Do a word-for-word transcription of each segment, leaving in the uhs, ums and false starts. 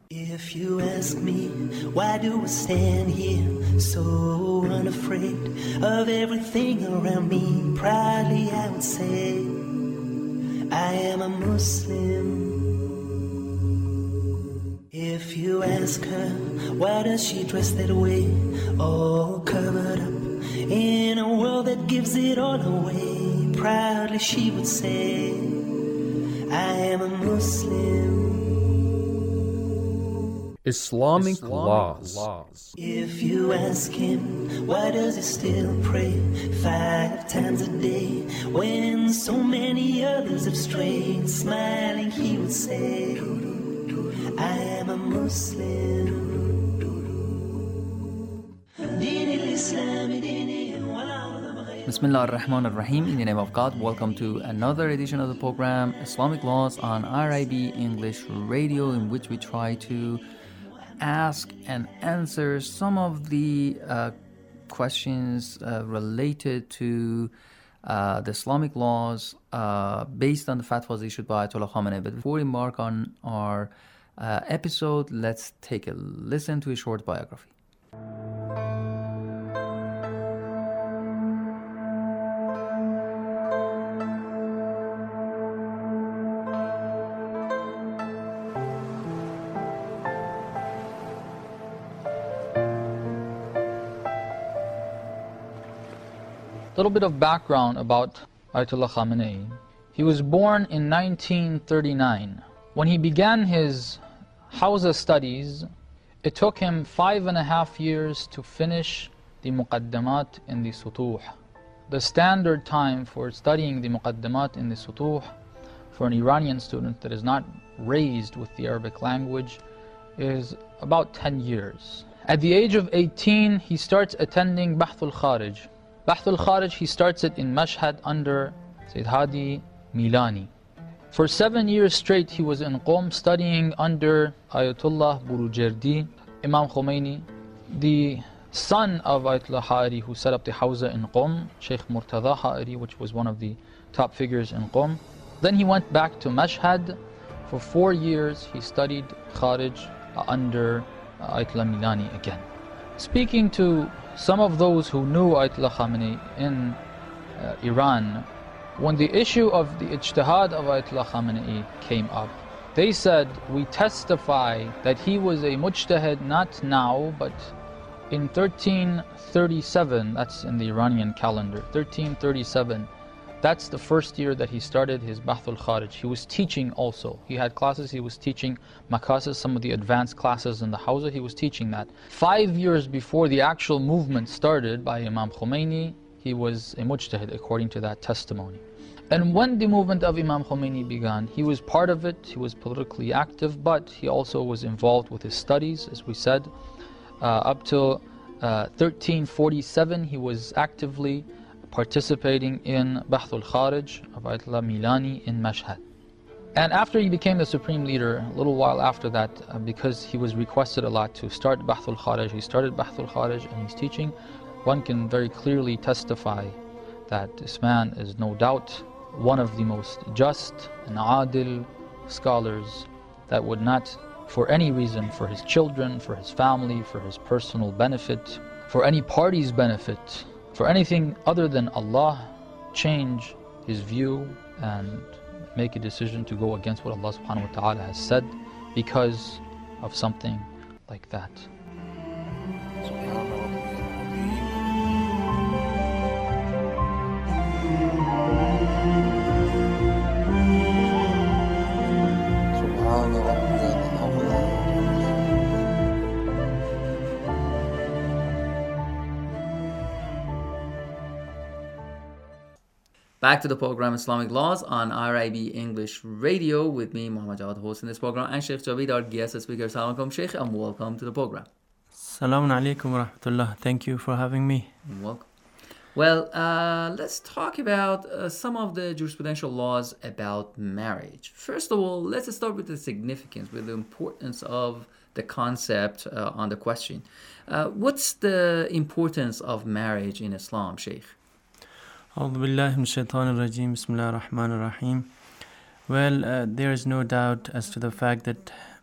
If you ask me, why do I stand here so unafraid of everything around me? Proudly I would say, I am a Muslim. If you ask her, why does she dress that way, all covered up in a world that gives it all away? Proudly she would say, I am a Muslim. Islamic, Islamic laws. laws. If you ask him, why does he still pray five times a day when so many others have strayed? Smiling he would say, I am a Muslim. Bismillah ar-Rahman ar-Rahim. In the name of God, welcome to another edition of the program Islamic Laws on R I B English Radio, in which we try to ask and answer some of the uh, questions uh, related to uh, the Islamic laws uh, based on the fatwas issued by Ayatollah Khamenei. But before we embark on our uh, episode, let's take a listen to a short biography. A little bit of background about Ayatollah Khamenei. He was born in nineteen thirty-nine. When he began his Hawza studies, it took him five and a half years to finish the Muqaddamat in the Sutuh. The standard time for studying the Muqaddamat in the Sutuh for an Iranian student that is not raised with the Arabic language is about ten years. At the age of eighteen, he starts attending Bahth al-Kharij. Bahth al-Kharij, he starts it in Mashhad under Sayyid Hadi Milani. For seven years straight, he was in Qom studying under Ayatollah Burujerdi, Imam Khomeini, the son of Ayatollah Ha'ari, who set up the Hawza in Qom, Sheikh Murtada Ha'ari, which was one of the top figures in Qom. Then he went back to Mashhad. For four years, he studied Kharij under Ayatollah Milani again. Speaking to some of those who knew Ayatollah Khamenei in uh, Iran, when the issue of the ijtihad of Ayatollah Khamenei came up, they said, we testify that he was a mujtahid not now, but in thirteen thirty-seven, that's in the Iranian calendar, thirteen thirty-seven, that's the first year that he started his Bahth al-Kharij. He was teaching also. He had classes, he was teaching Makasis, some of the advanced classes in the Hawza, he was teaching that. Five years before the actual movement started by Imam Khomeini, he was a mujtahid according to that testimony. And when the movement of Imam Khomeini began, he was part of it, he was politically active, but he also was involved with his studies, as we said. Uh, up till uh, thirteen forty-seven, he was actively participating in Bahth al-Kharij of Ayatollah Milani in Mashhad. And after he became the supreme leader, a little while after that, uh, because he was requested a lot to start Bahth al-Kharij, he started Bahth al-Kharij and he's teaching. One can very clearly testify that this man is no doubt one of the most just and adil scholars that would not, for any reason, for his children, for his family, for his personal benefit, for any party's benefit, for anything other than Allah, change his view and make a decision to go against what Allah subhanahu wa ta'ala has said because of something like that. Back to the program Islamic Laws on R I B English Radio with me, Muhammad Jawad, hosting this program, and Sheikh Javid, our guest speaker. Assalamu alaikum, Sheikh, and welcome to the program. Assalamu alaikum wa rahmatullah. Thank you for having me. You're welcome. Well, uh, let's talk about uh, some of the jurisprudential laws about marriage. First of all, let's start with the significance, with the importance of the concept uh, on the question. Uh, what's the importance of marriage in Islam, Sheikh? A'udhu billahi min shaitanir rajim. Bismillahir rahmanir rahim. Well, uh, there is no doubt as to the fact that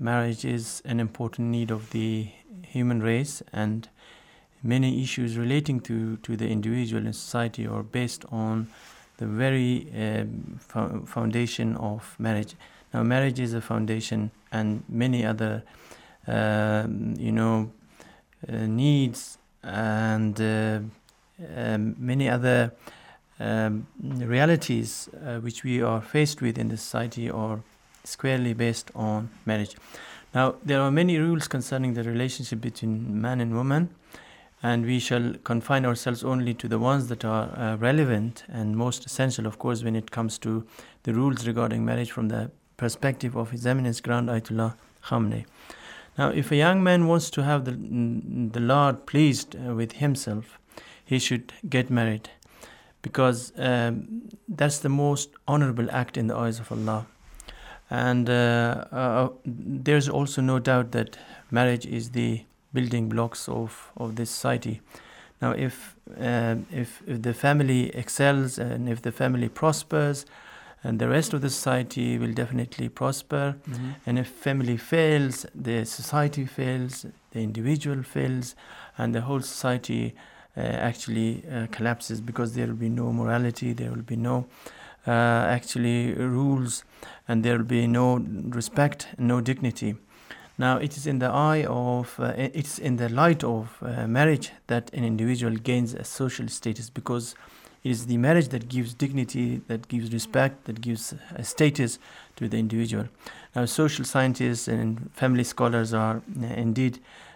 marriage is an important need of the human race, and many issues relating to, to the individual and society are based on the very um, fo- foundation of marriage. Now, marriage is a foundation, and many other, uh, you know, uh, needs and uh, um, many other um, realities uh, which we are faced with in the society are squarely based on marriage. Now, there are many rules concerning the relationship between man and woman, and we shall confine ourselves only to the ones that are uh, relevant and most essential, of course, when it comes to the rules regarding marriage from the perspective of His Eminence Grand Ayatollah Khamenei. Now, if a young man wants to have the, the Lord pleased uh, with himself, he should get married, because um, that's the most honorable act in the eyes of Allah. And uh, uh, there's also no doubt that marriage is the building blocks of, of this society. Now, if, uh, if if the family excels and if the family prospers, and the rest of the society will definitely prosper. Mm-hmm. And if family fails, the society fails, the individual fails, and the whole society uh, actually uh, collapses, because there will be no morality, there will be no uh, actually rules, and there will be no respect, no dignity. Now, it is in the eye of, uh, it's in the light of uh, marriage that an individual gains a social status, because it is the marriage that gives dignity, that gives respect, that gives a status to the individual. Now, social scientists and family scholars are uh, indeed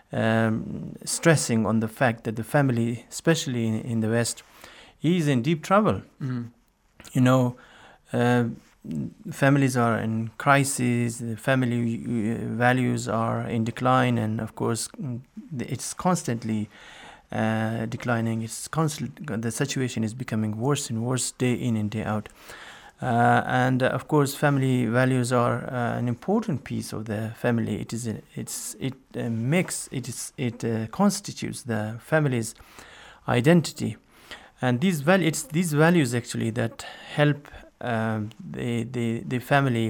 um, stressing on the fact that the family, especially in, in the West, is in deep trouble. Mm-hmm. You know, uh, families are in crisis, the family values are in decline, and of course it's constantly uh, declining. It's constant, the situation is becoming worse and worse day in and day out. Uh, and uh, of course family values are uh, an important piece of the family. It is a, it's it uh, makes it is it uh, constitutes the family's identity, and these val- it's these values actually that help Um, the the the family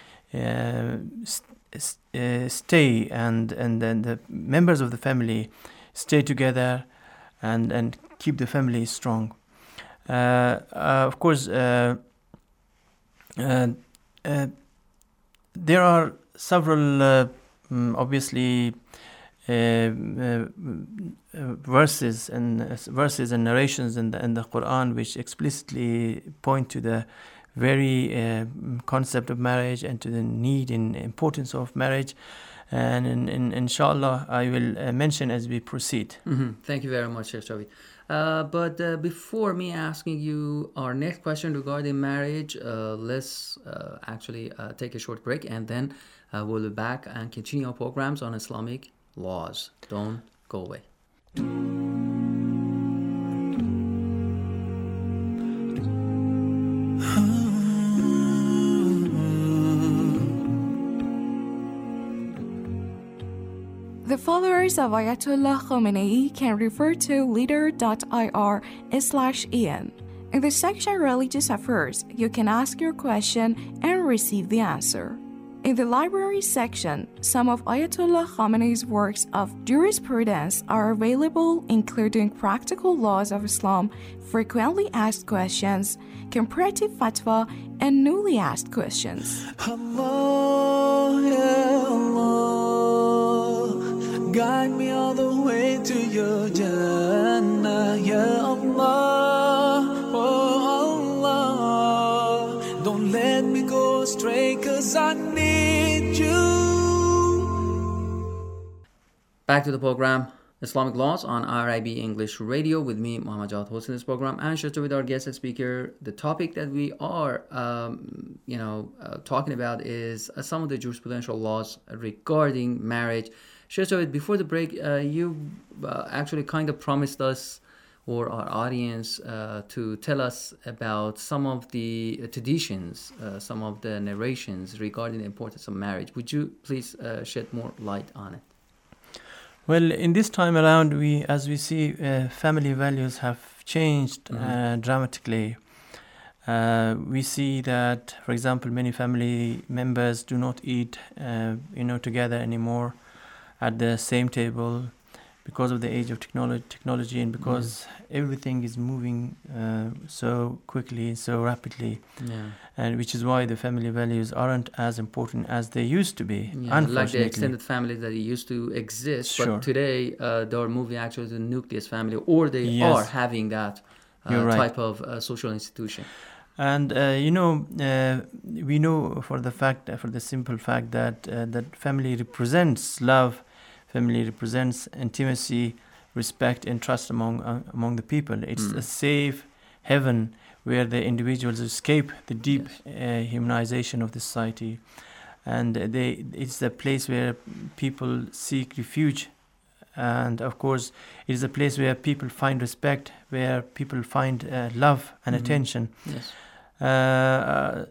uh, st- uh, stay and and then the members of the family stay together and and keep the family strong. Uh, uh, of course, uh, uh, uh, there are several uh, um, obviously uh, uh, verses and uh, verses and narrations in the in the Quran which explicitly point to the very uh, concept of marriage and to the need and importance of marriage, and in, in, inshallah I will uh, mention as we proceed. Mm-hmm. Thank you very much, Sheikh Javed. Uh, but uh, before me asking you our next question regarding marriage, uh, let's uh, actually uh, take a short break, and then uh, we'll be back and continue our programs on Islamic laws. Don't go away. The followers of Ayatollah Khamenei can refer to leader.ir slash en. In the section Religious Affairs, you can ask your question and receive the answer. In the library section, some of Ayatollah Khamenei's works of jurisprudence are available, including Practical Laws of Islam, Frequently Asked Questions, Comparative Fatwa, and Newly Asked Questions. Allah, ya Allah, guide me all the way to your Jannah, ya Allah, oh Allah, don't let me go astray, 'cause I need you. Back to the program, Islamic Laws on R I B English Radio, with me, Muhammad Jawad, hosting this program, and Sheikh with our guest speaker. The topic that we are, um, you know, uh, talking about is uh, some of the jurisprudential laws regarding marriage. Sheikh, before the break, uh, you uh, actually kind of promised us or our audience uh, to tell us about some of the uh, traditions, uh, some of the narrations regarding the importance of marriage. Would you please uh, shed more light on it? Well, in this time around, we, as we see, uh, family values have changed mm-hmm. uh, dramatically, Uh, we see that, for example, many family members do not eat, uh, you know, together anymore at the same table because of the age of technology, technology and because yeah. everything is moving uh, so quickly, so rapidly, yeah. and which is why the family values aren't as important as they used to be. Yeah, unfortunately, like the extended family that used to exist, sure. but today uh, they are moving actually to the nucleus family, or they yes. are having that uh, right. type of uh, social institution. And uh, you know, uh, we know for the fact, uh, for the simple fact that uh, that family represents love. Family represents intimacy, respect, and trust among uh, among the people. It's mm. a safe heaven where the individuals escape the deep yes. uh, humanization of the society, and they it's the place where people seek refuge, and of course, it is a place where people find respect, where people find uh, love and mm-hmm. attention. Yes. Uh, uh,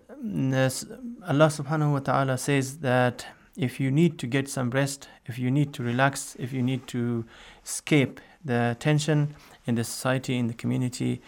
Allah Subhanahu wa Taala says that if you need to get some rest, if you need to relax, if you need to escape the tension in the society, in the community,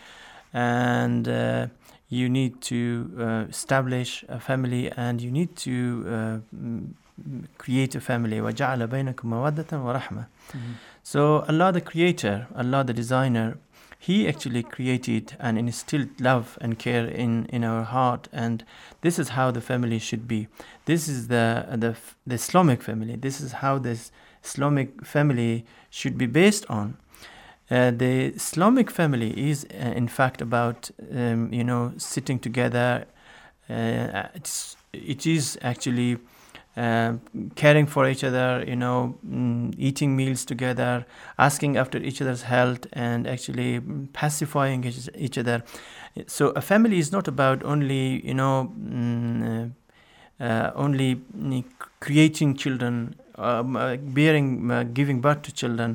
and uh, you need to uh, establish a family, and you need to uh, create a family. وَجَعَلَ بَيْنَكُمْ مَوَدَّةً وَرَحْمَةً. So Allah the Creator, Allah the Designer, He actually created and instilled love and care in, in our heart, and this is how the family should be. This is the, the the Islamic family. This is how this Islamic family should be based on. Uh, the Islamic family is, uh, in fact, about um, you know sitting together. Uh, it's it is actually uh, caring for each other. You know, mm, eating meals together, asking after each other's health, and actually pacifying each, each other. So a family is not about only you know. Mm, Uh, only creating children, um, uh, bearing, uh, giving birth to children,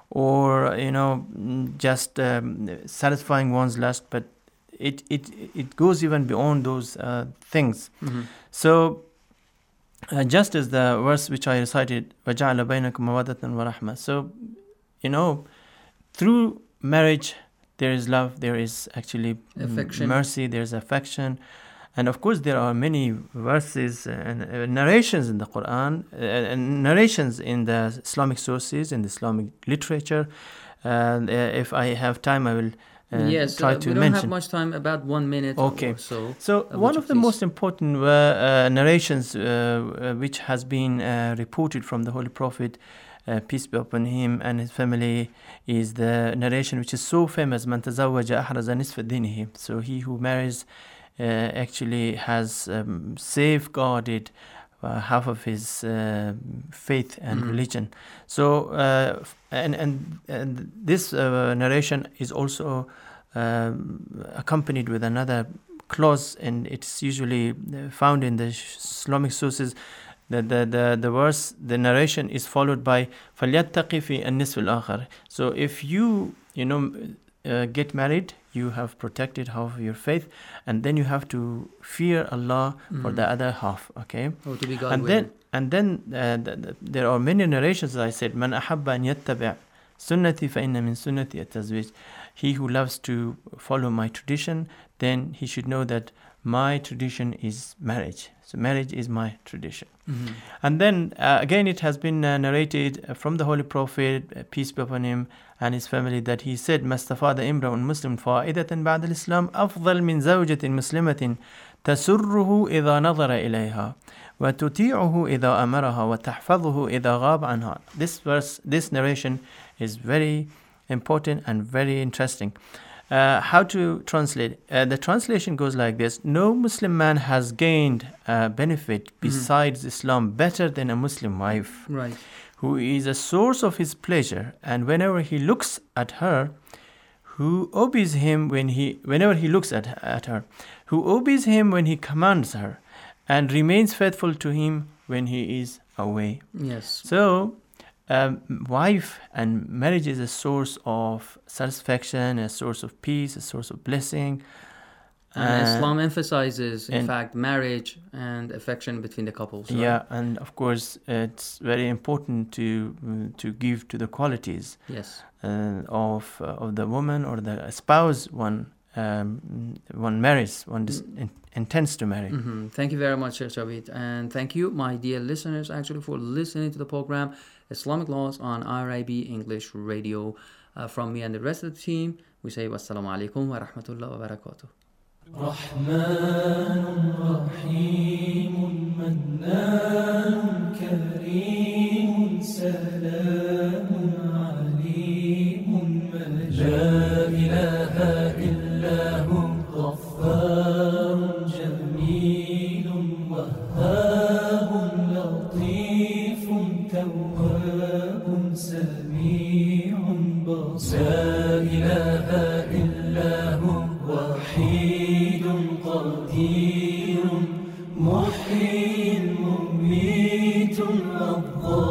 or you know, just um, satisfying one's lust. But it it it goes even beyond those uh, things. Mm-hmm. So, uh, just as the verse which I recited, وَجَعَلَ بَيْنَكُمْ مَوَدَّةً وَرَحْمَةً. So, you know, through marriage there is love, there is actually affection. mercy, there is affection. And of course, there are many verses and uh, narrations in the Quran, uh, and narrations in the Islamic sources, in the Islamic literature. And uh, if I have time, I will uh, yes, try uh, to we don't mention. have much time, about one minute okay. or so. So uh, one of the please? most important uh, uh, narrations uh, uh, which has been uh, reported from the Holy Prophet, uh, peace be upon him and his family, is the narration which is so famous, مَنْ تَزَوَّجَ أَحْرَزَ نِصْفَ دِينِهِ. So he who marries Uh, actually has um, safeguarded uh, half of his uh, faith and mm. religion. So, uh, and, and and this uh, narration is also um, accompanied with another clause, and it's usually found in the Islamic sources. The, the, the, the verse, the narration is followed by فَلْيَتَّقِ فِي النِّصْفِ الْآخَرِ. So if you, you know, uh, get married, you have protected half of your faith, and then you have to fear Allah mm. for the other half. Okay. Oh, to be God and willing. then and then uh, the, the, there are many narrations. As I said, "Man ahabba an yattabi' sunnati fa inna min sunnati at-tazwij." He who loves to follow my tradition, then he should know that my tradition is marriage. So marriage is my tradition. Mm-hmm. And then uh, again, it has been uh, narrated from the Holy Prophet, uh, peace be upon him, and his family, that he said, مَسْتَفَادَ إِمْرَأٌ مُسْلِمٌ فَائِدَةً بَعْدَ الْإِسْلَامِ أَفْضَلْ مِنْ زَوْجَةٍ مُسْلِمَةٍ تَسُرُّهُ إِذَا نَظَرَ إِلَيْهَا وَتُطِيعُهُ إِذَا أَمَرَهَا وَتَحْفَظُهُ إِذَا غَابَ عَنْهَا. This verse, this narration is very important and very interesting. Uh, how to translate? Uh, the translation goes like this: no Muslim man has gained uh, benefit besides mm-hmm. Islam better than a Muslim wife, right, who is a source of his pleasure, and whenever he looks at her, who obeys him when he whenever he looks at, at her, who obeys him when he commands her, and remains faithful to him when he is away. Yes. So, um, wife and marriage is a source of satisfaction, a source of peace, a source of blessing. And uh, Islam emphasizes, in and, fact, marriage and affection between the couples. Right? Yeah, and of course, it's very important to uh, to give to the qualities yes. uh, of uh, of the woman or the spouse one um, one marries, one dis- in, intends to marry. Mm-hmm. Thank you very much, Sheikh Javed. And thank you, my dear listeners, actually, for listening to the program Islamic Laws on R I B English Radio. Uh, from me and the rest of the team, we say wassalamu alaikum wa rahmatullahi wa barakatuh. رحمن رحيم منان كريم سلام عليم مجيد لا إله إلا هو غفار جميل وهاب لطيف تواب سميع بصير لا إله إلا هو وحيد قدير محيي مميت الضار